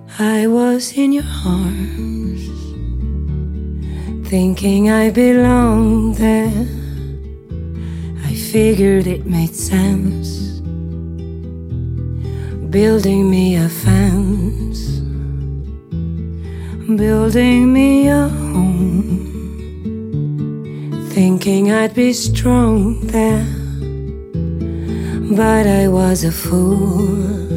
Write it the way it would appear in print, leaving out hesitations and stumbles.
I was in your arms, thinking I belonged there. I figured it made sense, building me a fence, building me a home, thinking I'd be strong there. But I was a fool,